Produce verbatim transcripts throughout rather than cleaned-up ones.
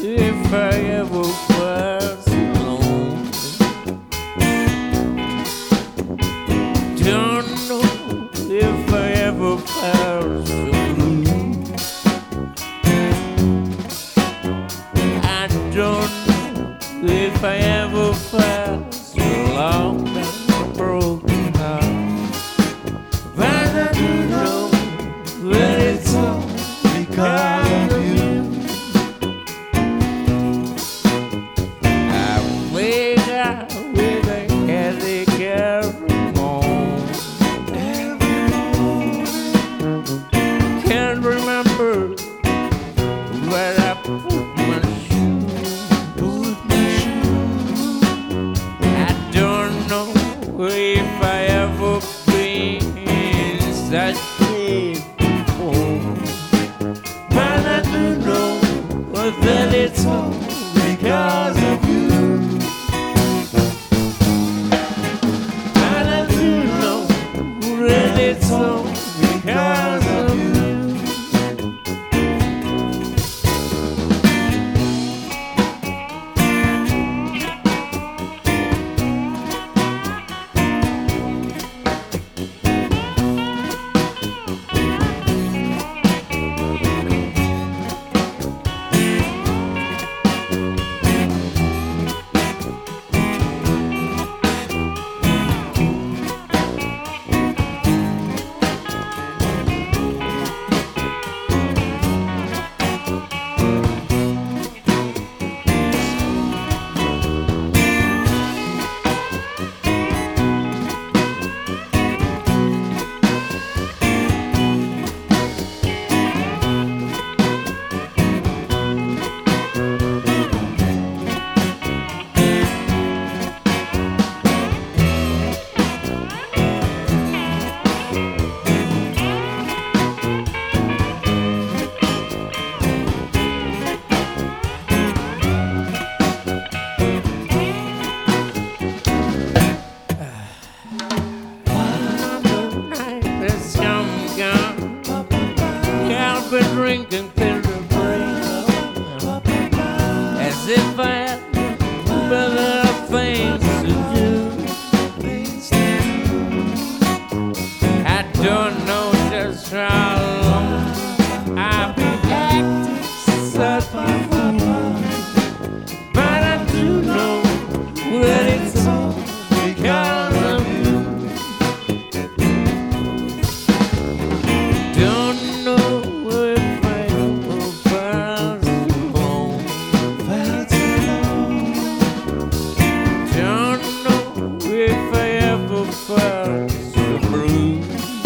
if I ever was alone. Don't know if I ever felt so blue. I don't know if I ever felt so long and a broken heart. But I do know that it's all because of you. I wake up with a headache every morning. Every morning. Can't remember where I put my shoe. Put my shoe. I don't know if I ever been such a before. But I do know that it's all because of you. And I do know that it's all because of you. Been drinking till the break, as if I had better things to do. I don't know just how long I've been acting such a fool, but I do know that it's all because of you. Don't know felt so blue.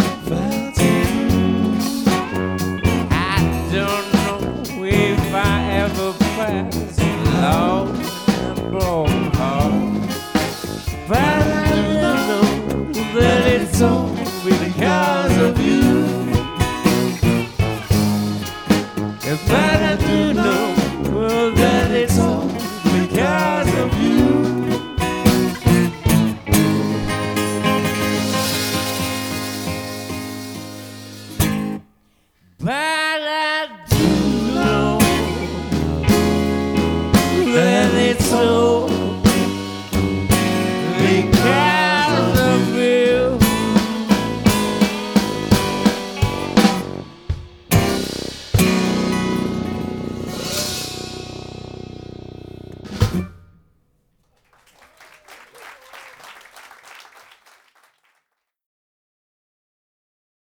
I don't know if I ever felt so low and broken heart. But I know that it's all because of you. If I